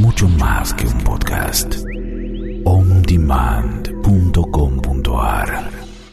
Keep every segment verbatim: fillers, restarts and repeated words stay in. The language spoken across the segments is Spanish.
mucho más que un podcast. on demand punto com punto a r.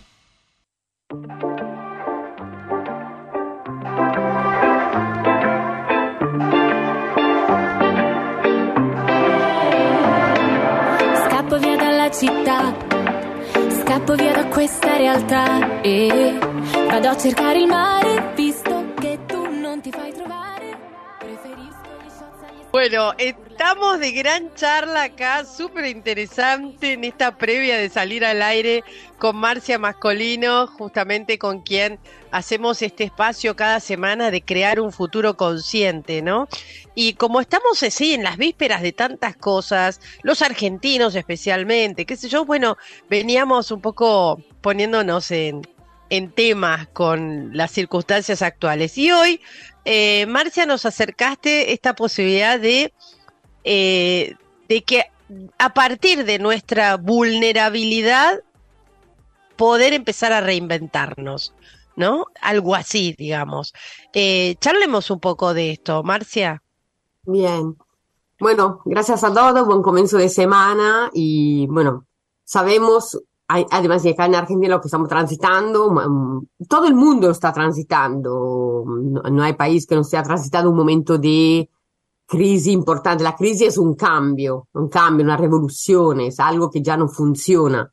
Scappo via dalla città, scappo via da questa realtà e vado a cercare il mare, visto che tu non ti fai trovare. Preferisco gli shots agli... Bueno, estamos de gran charla acá, súper interesante en esta previa de salir al aire con Marcia Mascolino, justamente con quien hacemos este espacio cada semana de crear un futuro consciente, ¿no? Y como estamos así en las vísperas de tantas cosas, los argentinos especialmente, qué sé yo, bueno, veníamos un poco poniéndonos en, en temas con las circunstancias actuales. Y hoy, eh, Marcia, nos acercaste esta posibilidad de, eh, de que a partir de nuestra vulnerabilidad poder empezar a reinventarnos, ¿no? Algo así, digamos. Eh, charlemos un poco de esto, Marcia. Bien. Bueno, gracias a todos, buen comienzo de semana y bueno, sabemos, hay- además de acá en Argentina lo que estamos transitando, um, todo el mundo está transitando, no, no hay país que no esté transitando un momento de crisi importante. La crisi es un cambio, un cambio, una revolución, es algo que ya no funciona.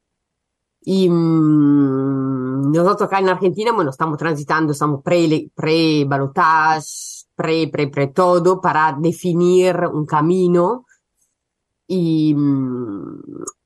Y mm, nosotros acá en Argentina, bueno, estamos transitando, estamos pre, pre-balotage, pre, pre, pre todo para definir un camino y, mm,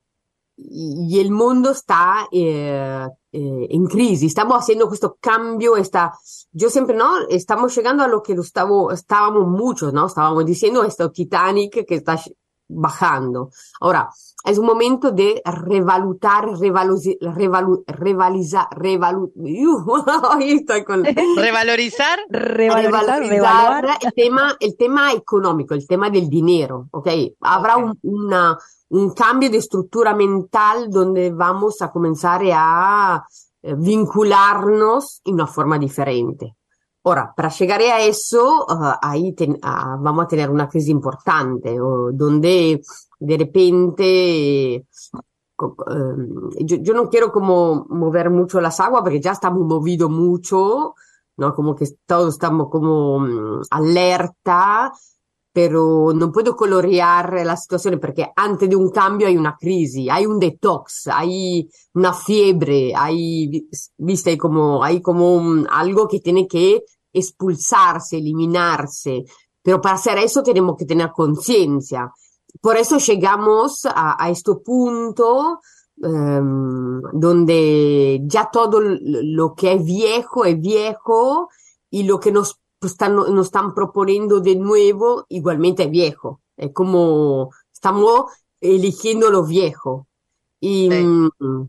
y y el mundo está eh, eh, en crisis. Estamos haciendo questo cambio, esta, yo siempre, ¿no? Estamos llegando a lo que lo estavo- estábamos muchos, ¿no? Estábamos diciendo, esto Titanic que está sh- bajando. Ahora, es un momento de revalutar, revaluzi- revalu, revaliza, revalu, ahí estoy con, Revalorizar. Revalorizar, revalorizar revaluar. el tema, el tema económico, el tema del dinero, ¿ok? Habrá Ok. un, una, un cambio de estructura mental donde vamos a comenzar a eh, vincularnos en una forma diferente. Ahora, para llegar a eso, ah, ahí ten- ah, vamos a tener una crisis importante, o donde de repente, co- ehm, yo, yo no quiero como mover mucho las aguas porque ya estamos movido mucho, ¿no? Como que todos estamos como mm, alerta, pero non puedo colorear la situazione perché antes di un cambio hay una crisi, hay un detox, hay una fiebre, hay, viste, como, hay como un- algo que tiene que expulsarse, eliminarse, pero para hacer eso tenemos que tener conciencia. Por eso llegamos a, a este punto ehm, donde ya todo l- lo que es viejo es viejo y lo que nos están, nos están proponiendo de nuevo igualmente es viejo. Es como estamos eligiendo lo viejo. Y, Sí. mm,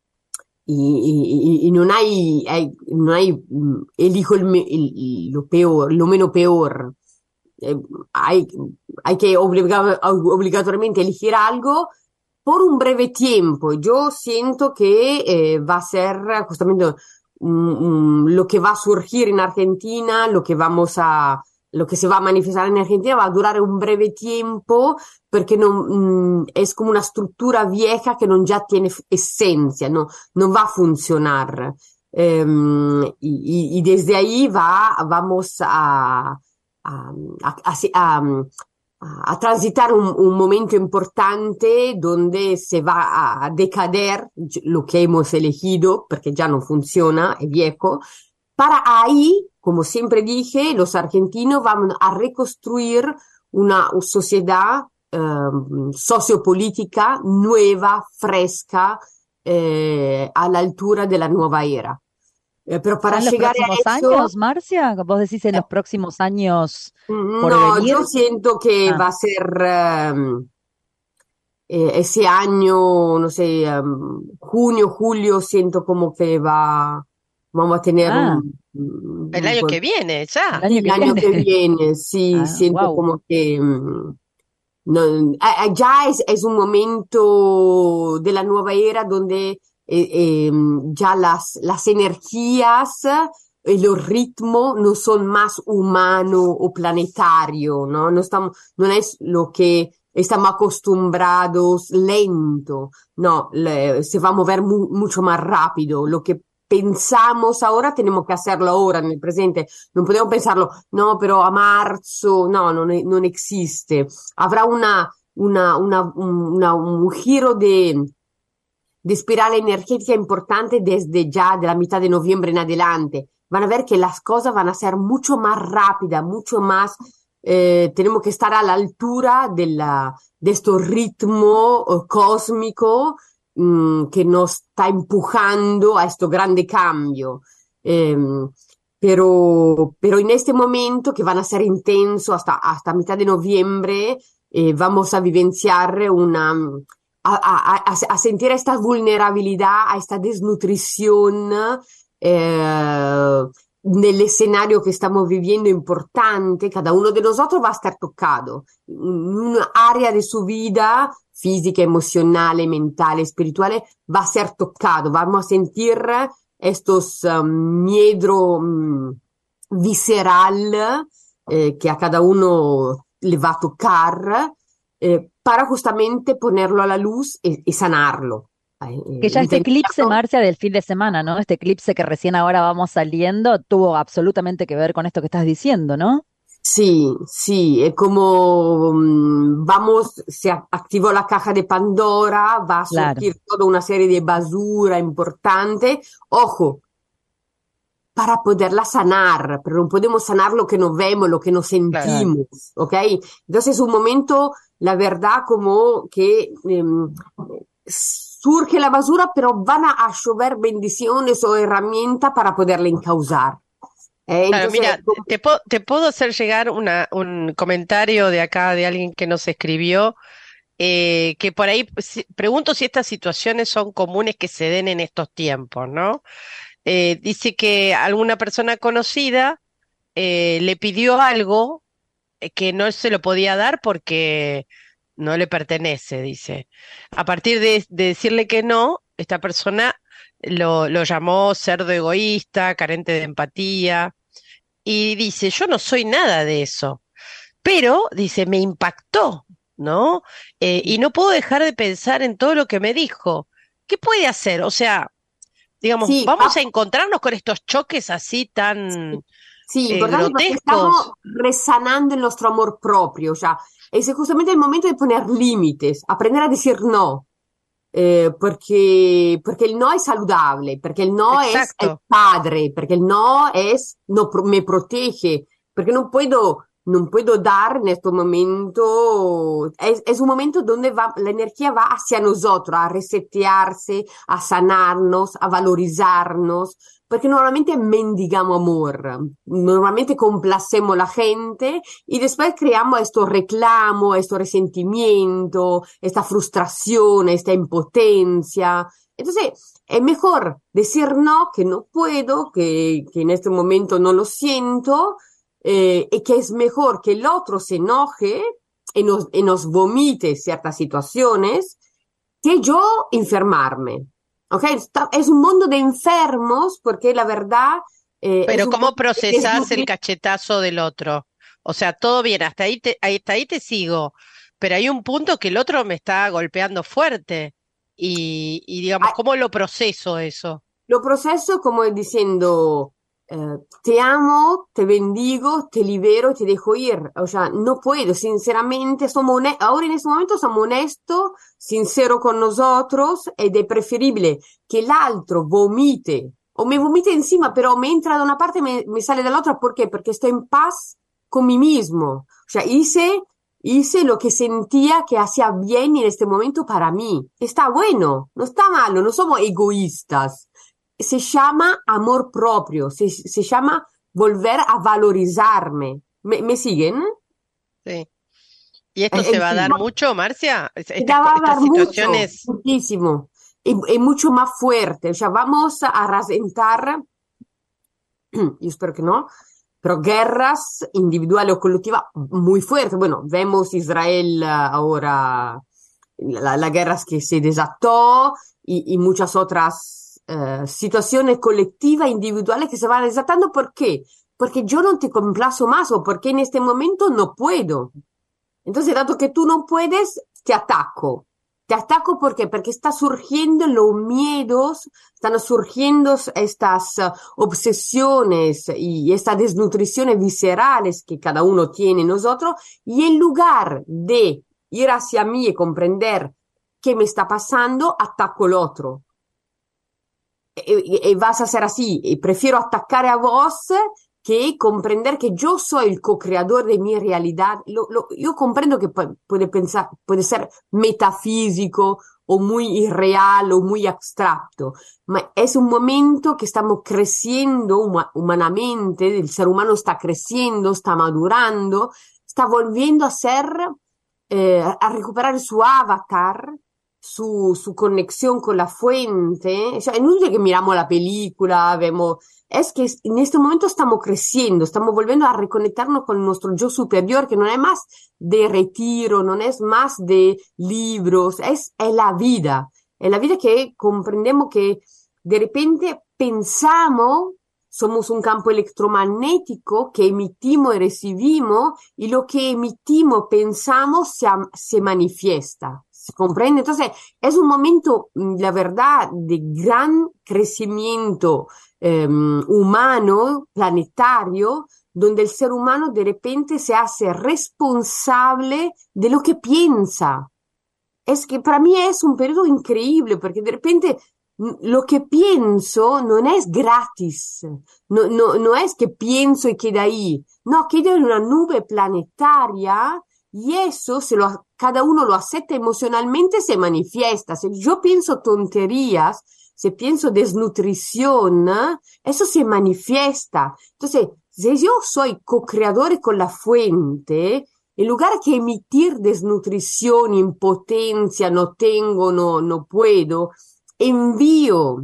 y, y- y non hai, hai- non hai, mm, elijo el, me- el- lo peor, lo meno peor. Eh, hay, hay que obliga- obligatoriamente elegir algo por un breve tiempo. Yo siento que eh, va a ser justamente mm, mm, lo que va a surgir en Argentina, lo que vamos a, lo que se va a manifestar en Argentina va a durar un breve tiempo perché non, mm, es como una estructura vieja que no ya tiene f- esencia, no, no va a funcionar. Em, y, y- y desde ahí va, vamos a, a, a- a- a- a transitar un, un momento importante donde se va a decader lo que hemos elegido, porque ya no funciona, es viejo, para ahí, como siempre dije, los argentinos van a reconstruir una sociedad eh, sociopolítica nueva, fresca, eh, a la altura de la nueva era. Eh, pero para ¿En los llegar a próximos eso, años, Marcia? ¿Vos decís en los próximos años por no, venir? yo siento que Ah. va a ser ehm, eh, ese año, no sé, ehm, junio, julio, siento como que va, vamos a tener Ah. un, un- El un año gol- que viene, ya. El año el que año viene. que viene, sí, Ah, siento wow. como que mm, no, ah, ah, ya es, es un momento de la nueva era donde eh, eh, ya las, las energías y los ritmos no son más humano o planetario, ¿no? No estamos, no es lo que estamos acostumbrados lento, no, le- se va a mover mu- mucho más rápido. Lo que pensamos ahora tenemos que hacerlo ahora, nel presente. Non possiamo pensarlo, no, però a marzo, no, non, è- non existe. Avrà una, una, una, una- un giro de, de espiral energética importante desde ya de la mitad de noviembre en adelante. Van a ver que las cosas van a ser mucho más rápidas, mucho más, eh, tenemos que estar a la altura de, la, de este ritmo eh, cósmico mm, que nos está empujando a este grande cambio. Em, pero, pero en este momento que van a ser intenso hasta, hasta mitad de noviembre, eh, vamos a vivenciar una, a, a, a, a sentir esta vulnerabilidad, a esta desnutrición eh, nell'escenario che stiamo vivendo importante. Cada uno de nosotros va a estar tocado. Una área de su vida, física, emocional, mental, espiritual, va a ser tocado. Vamos a sentir estos um, miedo um, visceral eh, que a cada uno le va a tocar eh, para justamente ponerlo a la luz y, y sanarlo. Eh, Que ya este eclipse, intentando- Marcia, del fin de semana, ¿no? Este eclipse que recién ahora vamos saliendo, tuvo absolutamente que ver con esto que estás diciendo, ¿no? Sí, sí, es como mm, vamos, se a- activó la caja de Pandora, va a Claro. surgir toda una serie de basura importante. Ojo, para poderla sanar, pero no podemos sanar lo que no vemos, lo que no sentimos, ¿ok? Entonces es un momento, la verdad, como que em, surge la basura, pero van a, a llover bendiciones o herramientas para poderla encauzar. Eh, Claro, entonces, mira, te, po- te puedo hacer llegar una, un comentario de acá de alguien que nos escribió, eh, que por ahí si- pregunto si estas situaciones son comunes que se den en estos tiempos, ¿no? Eh, dice que alguna persona conocida eh, le pidió algo eh, que no se lo podía dar porque no le pertenece, dice. A partir de, de decirle que no, esta persona lo, lo llamó cerdo egoísta, carente de empatía, y dice, yo no soy nada de eso, pero, dice, me impactó, ¿no? Eh, y no puedo dejar de pensar en todo lo que me dijo. ¿Qué puede hacer? O sea, digamos, sí, vamos va- a encontrarnos con estos choques así tan sí, eh, importante porque estamos grotescos. resanando el nuestro amor propio, o sea, es justamente el momento de poner límites, aprender a decir no, eh, porque, porque el no es saludable, porque el no es el Exacto. padre, porque el no es, no pro- me protege, porque no puedo, no puedo dar en este momento, es, es un momento donde va, la energía va hacia nosotros, a resetearse, a sanarnos, a valorizarnos, porque normalmente mendigamos amor, normalmente complacemos la gente y después creamos estos reclamos, estos resentimientos, esta frustración, esta impotencia. Entonces, es mejor decir no, que no puedo, que, que en este momento no lo siento, eh, y que es mejor que el otro se enoje y nos, y nos vomite ciertas situaciones que yo enfermarme. ¿Ok? Está- es un mundo de enfermos porque la verdad eh, es Pero un ¿cómo mundo de procesás el desnutri- cachetazo del otro? O sea, todo bien, hasta ahí te, ahí- hasta ahí te sigo, pero hay un punto que el otro me está golpeando fuerte y, y digamos, Ah, ¿cómo lo proceso eso? lo proceso como diciendo, eh, te amo, te bendigo, te libero y te dejo ir. O sea, no puedo, sinceramente, somos hone- ahora en este momento somos honestos, sinceros con nosotros ed è preferibile que el otro vomite o me vomite encima, pero me entra de una parte y me, me sale de la otra. ¿Por qué? Porque estoy en paz con mí mismo. O sea, hice, hice lo que sentía que hacía bien en este momento para mí. Está bueno, no está malo, no somos egoístas. Se llama amor propio, se, se llama volver a valorizarme. ¿Me, me siguen? Sí. ¿Y esto Eh, se en va a fin, dar mucho, Marcia? Es- se Estas, va co- a estas dar mucho, situaciones, muchísimo, y, y mucho más fuerte. O sea, vamos a rasentar, yo espero que no, pero guerras individuales o colectivas muy fuertes. Bueno, vemos Israel eh, ahora, la, la guerra que se desató y, y muchas otras eh, situaciones colectivas, individuales que se van desatando. ¿Por qué? Porque yo no te complazo más o porque en este momento no puedo. Entonces, dado que tú no puedes, te ataco. Te ataco ¿por qué? Porque está surgiendo los miedos, están surgiendo estas uh, obsesiones y estas desnutriciones viscerales que cada uno tiene en nosotros, y en lugar de ir hacia mí y comprender qué me está pasando, ataco al otro. Y, y vas a ser así, y prefiero atacar a vos que comprender que yo soy el co-creador de mi realidad. Lo, lo, yo comprendo que puede pensar, puede ser metafísico o muy irreal o muy abstracto, ma es un momento que estamos creciendo huma, humanamente, el ser humano está creciendo, está madurando, está volviendo a ser, eh, a recuperar su avatar, su, su conexión con la fuente. O sea, no es que miramos la película, vemos... Es que en este momento estamos creciendo, estamos volviendo a reconectarnos con nuestro yo superior, que no es más de retiro, no es más de libros, es, es la vida. Es la vida que comprendemos que de repente pensamos, somos un campo electromagnético que emitimos y recibimos, y lo que emitimos, pensamos, se, se manifiesta. ¿Se comprende? Entonces, es un momento, la verdad, de gran crecimiento eh, humano, planetario, donde el ser humano de repente se hace responsable de lo que piensa. Es que para mí es un periodo increíble, porque de repente lo que pienso no es gratis, no, no, no es que pienso y queda ahí, no, queda en una nube planetaria. Y eso, se lo, cada uno lo acepta emocionalmente, se manifiesta. Si yo pienso tonterías, si pienso desnutrición, eso se manifiesta. Entonces, si yo soy co-creador con la fuente, en lugar que emitir desnutrición, impotencia, no tengo, no, no puedo, envío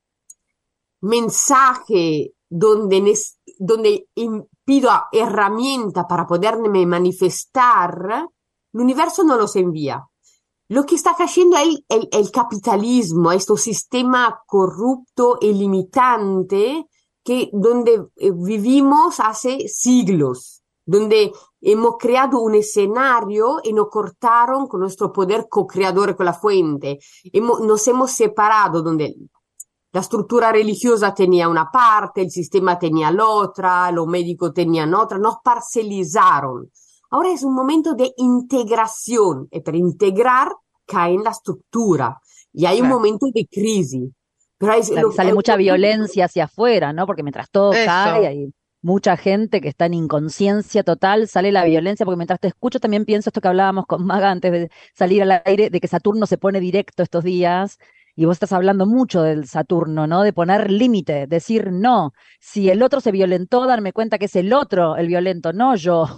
mensaje donde, donde pido herramientas para poderme manifestar, el universo no los envía. Lo que está cayendo es el, el, el capitalismo, este sistema corrupto y limitante que, donde vivimos hace siglos, donde hemos creado un escenario y nos cortaron con nuestro poder co-creador con la fuente. Hemos, nos hemos separado, donde la estructura religiosa tenía una parte, el sistema tenía la otra, los médicos tenían otra, nos parcelizaron. Ahora es un momento de integración, y para integrar cae en la estructura, y hay claro. un momento de crisis. Pero hay, claro, lo, sale lo, mucha lo, violencia hacia afuera, ¿no? Porque mientras todo Eso. cae, hay mucha gente que está en inconsciencia total, sale la violencia, porque mientras te escucho también pienso esto que hablábamos con Maga antes de salir al aire, de que Saturno se pone directo estos días. Y vos estás hablando mucho del Saturno, ¿no? De poner límite, decir no. Si el otro se violentó, darme cuenta que es el otro el violento, no yo.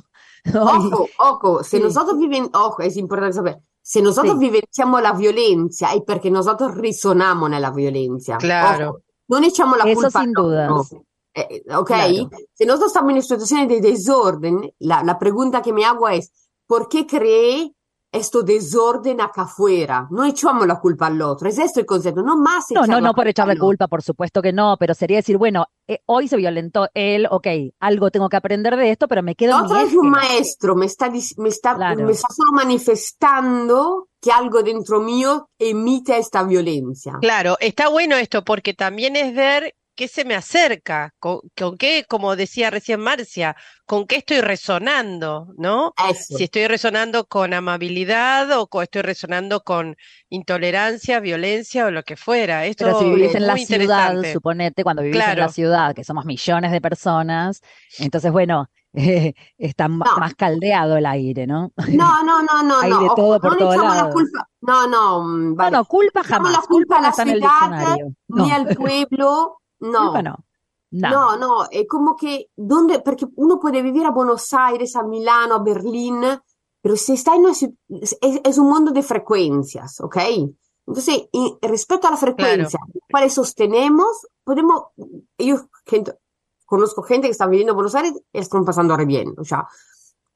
Ojo, ojo, si sí. nosotros viven, ojo, es importante saber, si nosotros sí. vivenciamos la violencia es porque nosotros resonamos en la violencia. Claro. Ojo, no echamos la Eso culpa sin duda. Eh, ok, Claro. si nosotros estamos en situaciones de desorden, la, la pregunta que me hago es, ¿por qué creé esto desorden acá afuera? No echamos la culpa al otro, es esto el concepto, no más No, echar no, la no por culpa echarle al otro. culpa, por supuesto que no, pero sería decir, bueno, eh, hoy se violentó él, ok, algo tengo que aprender de esto, pero me quedo en mi Otro es un eje. maestro, me está, dis- me, está, Claro. me está solo manifestando que algo dentro mío emite esta violencia. Claro, está bueno esto porque también es ver qué se me acerca, con, con qué, como decía recién Marcia, con qué estoy resonando, ¿no? Eso. Si estoy resonando con amabilidad o co- estoy resonando con intolerancia, violencia o lo que fuera. Esto Pero si vivís es en la muy ciudad, interesante. suponete, cuando vivís en la Claro. ciudad, que somos millones de personas, entonces, bueno, eh, está ma- No. más caldeado el aire, ¿no? No, no, no, no, Hay no, de ojo, todo por no le todos echamos la lados. culpa, no, no, mm, No, vale, no, culpa echamos la jamás. culpa Culpa a no la está en el ciudad, diccionario. ni No, al pueblo, culpa no. no. No. No, no, è come che donde, perché uno puede vivir a Buenos Aires, a Milano, a Berlín, pero si está en una, ciu- es, es un mundo de frecuencias, ¿ok? Entonces, y respecto a la Claro. frecuencia, cuales sostenemos, podemos, yo gente, conozco gente que está viviendo en Buenos Aires y están pasando re bien, o sea,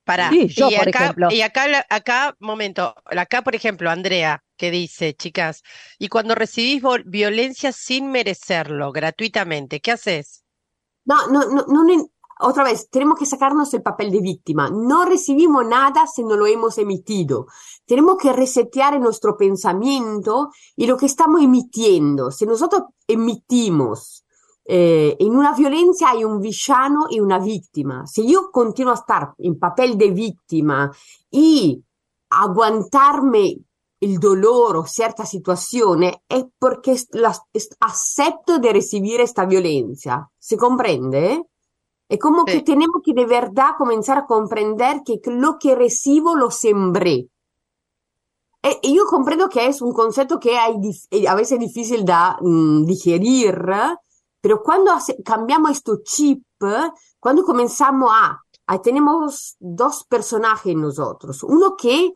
Pará. Sí, yo, Y por acá, ejemplo. y acá, la- acá, momento, acá, por ejemplo, Andrea, que dice, chicas, y cuando recibís vol- violencia sin merecerlo, gratuitamente, ¿qué haces? No, no, no, no, ne- otra vez, tenemos que sacarnos el papel de víctima. No recibimos nada si no lo hemos emitido. Tenemos que resetear nuestro pensamiento y lo que estamos emitiendo. Si nosotros emitimos eh, en una violencia hay un villano y una víctima. Si yo continuo a estar en papel de víctima y aguantarme il dolore o certa situazione è perché la, acepto de recibir esta violencia. ¿Se comprende? Es como que Sí, tenemos que de verdad comenzar a comprender que lo que recibo lo sembré. E e io comprendo che è un concetto che è dif- è a veces difícil da mm, digerir, pero cuando hace- cambiamos este chip, cuando comenzamos a, a tenemos dos personajes en nosotros, uno que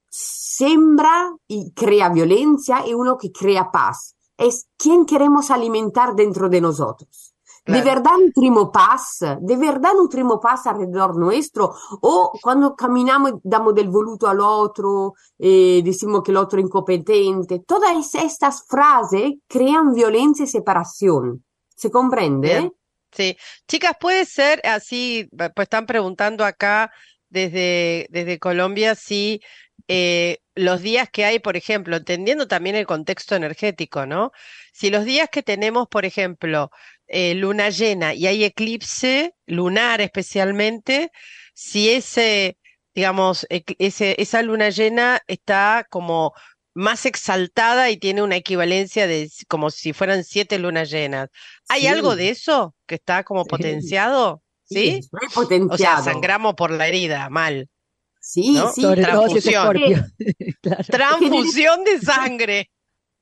sembra y crea violencia y uno que crea paz. Es quién queremos alimentar dentro de nosotros. ¿De claro. verdad nutrimos paz? ¿De verdad nutrimos paz alrededor nuestro? ¿O cuando caminamos damos del voluto al otro, eh, decimos que el otro es incompetente? Todas estas frases crean violencia y separación. ¿Se comprende? Bien, sí. Chicas, puede ser así, pa- pues están preguntando acá desde, desde Colombia si eh, los días que hay, por ejemplo, entendiendo también el contexto energético, ¿no? Si los días que tenemos, por ejemplo, eh, luna llena y hay eclipse lunar especialmente, si ese, digamos, ec- ese, esa luna llena está como más exaltada y tiene una equivalencia de s- como si fueran siete lunas llenas. ¿Hay algo Sí, de eso que está como sí, potenciado? sí, ¿Sí? es muy O sea, potenciado. sangramos por la herida, mal, Sí, ¿no? sí, Sobre todo si es Transfusión. Escorpio. que, Claro. es que de- Transfusión de sangre.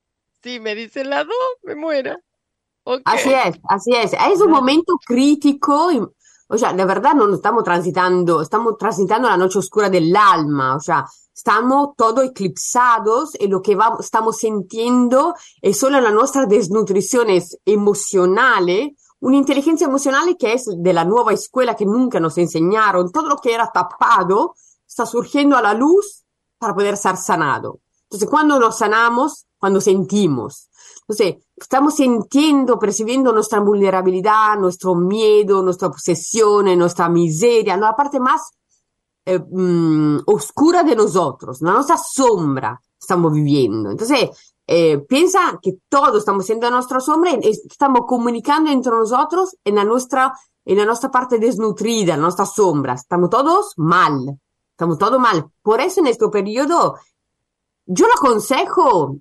Sí, me dicen las dos, me muero. Ok. así es, así es. Es un momento crítico, y- o sea, de verdad no estamos transitando, estamos transitando la noche oscura del alma, o sea, estamos todos eclipsados y lo que vamos, estamos sintiendo es solo la nuestra desnutrición es emocional, una inteligencia emocional que es de la nueva escuela que nunca nos enseñaron, todo lo que era tapado está surgiendo a la luz para poder ser sanado. Entonces, cuando nos sanamos, cuando sentimos. Entonces, estamos sintiendo, percibiendo nuestra vulnerabilidad, nuestro miedo, nuestra obsesión, nuestra miseria, ¿no? La parte más eh, mm, oscura de nosotros, la nuestra sombra estamos viviendo. Entonces, eh, piensa que todos estamos siendo nuestra sombra y estamos comunicando entre nosotros en la nuestra, en la nuestra parte desnutrida, en la nuestra sombra. Estamos todos mal, estamos todos mal. Por eso en este periodo yo lo aconsejo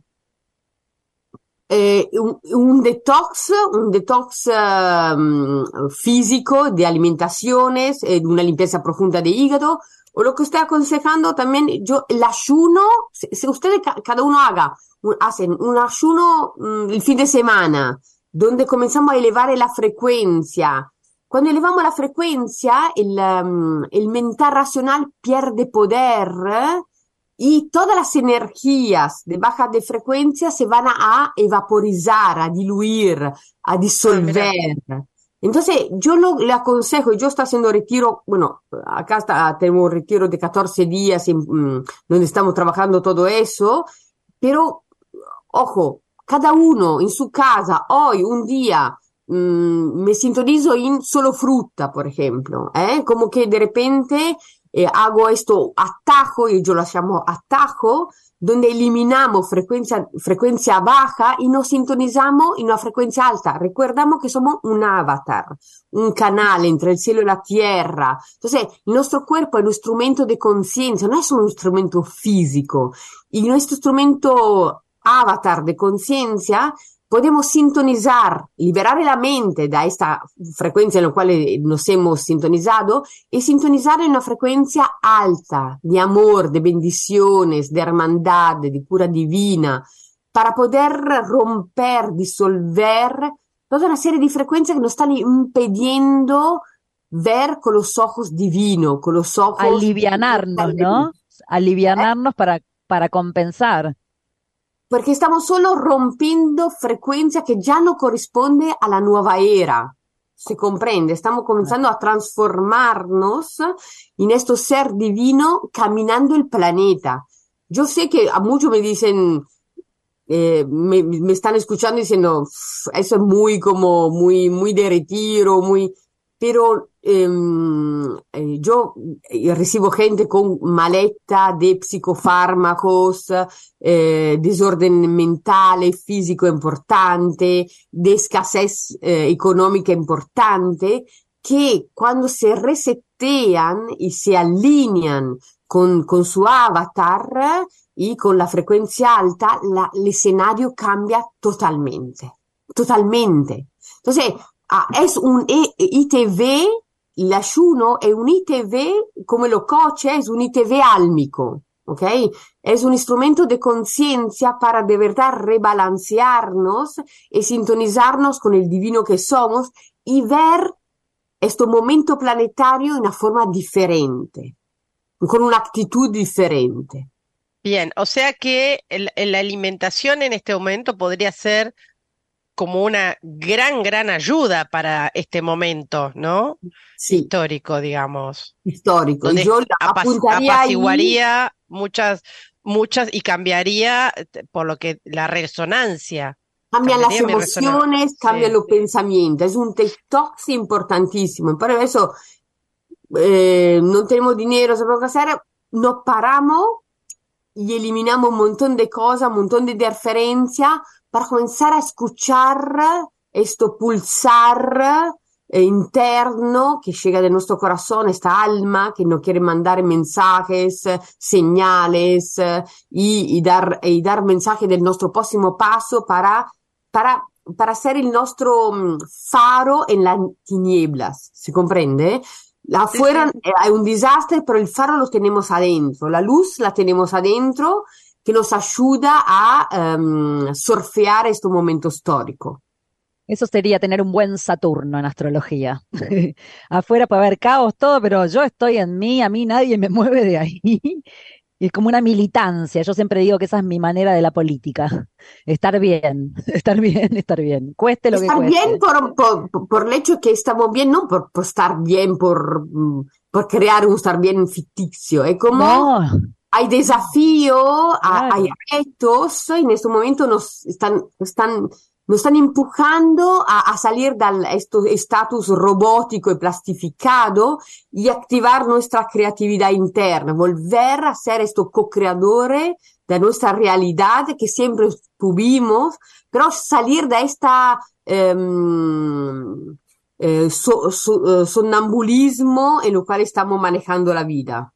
eh, un, un detox, un detox um, físico de alimentaciones, eh, una limpieza profunda de hígado, o lo que estoy aconsejando también, yo, el ayuno, si, si ustedes ca- cada uno haga, un, hacen un ayuno um, el fin de semana, donde comenzamos a elevar la frecuencia. Cuando elevamos la frecuencia, el, um, el mental racional pierde poder, ¿eh? Y todas las energías de baja de frecuencia se van a evaporizar, a diluir, a Ah, mira. disolver. Entonces, yo lo, le aconsejo, yo estoy haciendo retiro, bueno, acá está, tenemos un retiro de catorce días en, mm, donde estamos trabajando todo eso, pero, ojo, cada uno en su casa, hoy, un día, mm, me sintonizo en solo fruta, por ejemplo, ¿eh? Como que de repente eh, hago esto atajo, y yo lo llamo atajo, donde eliminamos frecuencia, frecuencia baja y nos sintonizamos en una frecuencia alta. Recordamos que somos un avatar, un canal entre el cielo y la tierra. Entonces, nuestro cuerpo es un instrumento de conciencia, no es un instrumento físico. Y nuestro instrumento avatar de conciencia podemos sintonizar, liberar la mente da esta frecuencia en la cual nos hemos sintonizado y sintonizar en una frecuencia alta de amor, de bendiciones, de hermandad, de cura divina, para poder romper, disolver toda una serie de frecuencias que nos están impidiendo ver con los ojos divinos, con los ojos Alivianarnos, de luz. ¿no? Alivianarnos para, para compensar. Porque estamos solo rompiendo frecuencia que ya no corresponde a la nueva era. se comprende, estamos comenzando a transformarnos en este ser divino caminando el planeta. Yo sé que a muchos me dicen, eh, me, me están escuchando diciendo, eso es muy como, muy, muy de retiro, muy, pero eh, eh, yo recibo gente con maleta de psicofármacos, eh, desorden mentale, fisico importante, de escasez eh, económica importante, que cuando se resetean y se alinean con, con su avatar y con la frecuencia alta, la, el escenario cambia totalmente, totalmente. Entonces, ah, es un e- I T V, el ayuno es un I T V, como lo coche, es un I T V álmico, ¿ok? Es un instrumento de conciencia para de verdad rebalancearnos y sintonizarnos con el divino que somos y ver este momento planetario de una forma diferente, con una actitud diferente. Bien, o sea que el- el- la alimentación en este momento podría ser como una gran, gran ayuda para este momento, ¿no? Sí, Histórico, digamos, histórico. Y donde yo la apac- apuntaría ahí. apaciguaría muchas, muchas y cambiaría eh, por lo que la resonancia, Cambian las cambiaría mi resonancia. emociones, cambian Sí. los pensamientos. Es un TikTok importantísimo. Por eso eh, no tenemos dinero, sabemos qué hacer, nos paramos y eliminamos un montón de cosas, un montón de interferencia para comenzar a escuchar esto pulsar eh, interno que llega de nuestro corazón, esta alma que nos quiere mandar mensajes, eh, señales eh, y, y dar, y dar mensajes del nuestro próximo paso para, para, para ser el nuestro mm, faro en las tinieblas, ¿se comprende? Afuera Sí, sí. eh, hay un desastre, pero el faro lo tenemos adentro, la luz la tenemos adentro que nos ayuda a em, surfear este momento histórico. Eso sería tener un buen Saturno en astrología. Afuera puede haber caos, todo, pero yo estoy en mí, a mí nadie me mueve de ahí. Y es como una militancia. Yo siempre digo que esa es mi manera de la política. Estar bien, estar bien, estar bien. Cueste lo que Estar bien cueste. por, por, por el hecho que estamos bien, no por, por estar bien, por, mm, por crear un estar bien ficticio. Es como No, hay desafío, a- hay claro. retos, y en este momento nos están, están, nos están empujando a, a salir de este estatus robótico y plastificado y activar nuestra creatividad interna, volver a ser estos co-creadores de nuestra realidad que siempre tuvimos, pero salir de esta em, eh, so- so- eh, sonambulismo en el cual estamos manejando la vida.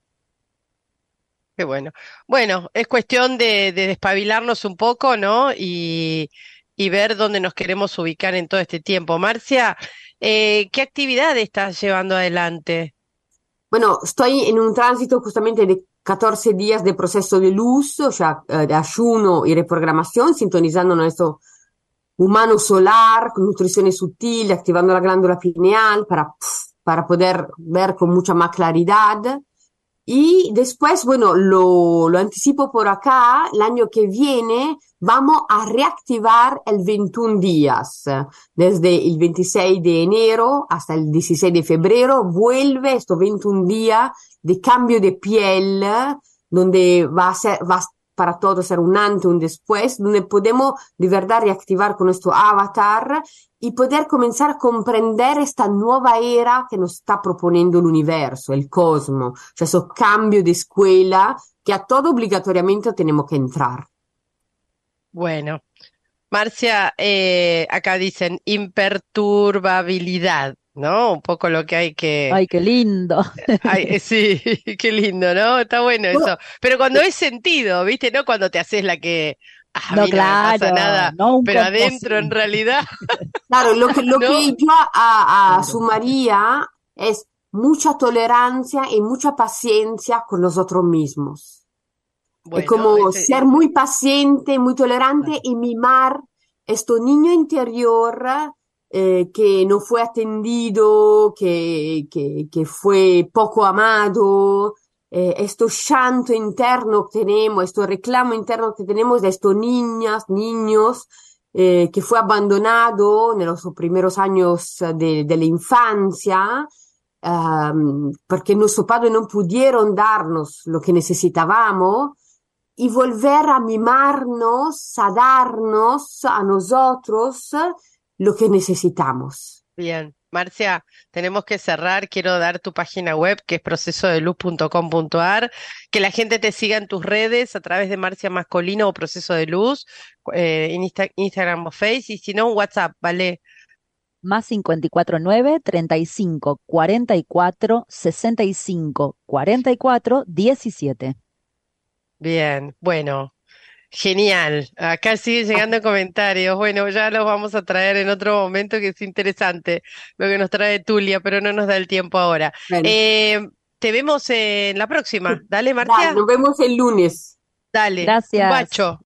Qué bueno. Bueno, es cuestión de, de despabilarnos un poco, ¿no? Y, y ver dónde nos queremos ubicar en todo este tiempo. Marcia, eh, ¿qué actividad estás llevando adelante? Bueno, estoy en un tránsito justamente de catorce días de proceso de luz, o sea, eh, de ayuno y reprogramación, sintonizando nuestro humano solar, con nutrición sutil, activando la glándula pineal para, para poder ver con mucha más claridad. Y después, bueno, lo, lo anticipo por acá, el año que viene vamos a reactivar el veintiún días. Desde el veintiséis de enero hasta el dieciséis de febrero vuelve estos veintiún días de cambio de piel, donde va a ser, va para todos ser un antes, un después, donde podemos de verdad reactivar con nuestro avatar y poder comenzar a comprender esta nueva era que nos está proponiendo el universo, el cosmos, o sea, esos cambios de escuela que a todo obligatoriamente tenemos que entrar. Bueno, Marcia, eh, acá dicen imperturbabilidad, ¿no? Un poco lo que hay que... Ay, qué lindo. Ay, eh, sí, qué lindo, ¿no? Está bueno eso. Pero cuando es sentido, ¿viste? No cuando te haces la que "Ah, a No, mí no me pasa claro, nada, no un pero adentro en composite. realidad, Claro, lo que, lo ¿no? que yo a, a Claro. sumaría es mucha tolerancia y mucha paciencia con nosotros mismos. Es Bueno, como ese, ser muy paciente, muy tolerante Claro. y mimar este niño interior eh, que no fue atendido, que, que, que fue poco amado, eh, este llanto interno que tenemos, este reclamo interno que tenemos de estos niñas, niños, eh, que fue abandonado en los primeros años de, de la infancia, um, porque nuestros padres no pudieron darnos lo que necesitábamos, y volver a mimarnos, a darnos a nosotros lo que necesitamos. Bien, Marcia, tenemos que cerrar. Quiero dar tu página web, que es proceso de luz punto com punto a r, que la gente te siga en tus redes a través de Marcia Mascolino o Proceso de Luz, eh, en Insta- Instagram o Face, y si no, un WhatsApp, ¿vale? Más cincuenta y cuatro nueve, treinta y cinco, cuarenta y cuatro, sesenta y cinco, cuarenta y cuatro, diecisiete. Bien, bueno, genial. Acá siguen llegando comentarios. Bueno, ya los vamos a traer en otro momento, que es interesante lo que nos trae Tulia, pero no nos da el tiempo ahora. Bueno, Eh, te vemos en la próxima. Dale, dale, Marcia. nos vemos el lunes. Dale. Un Gracias. bacho.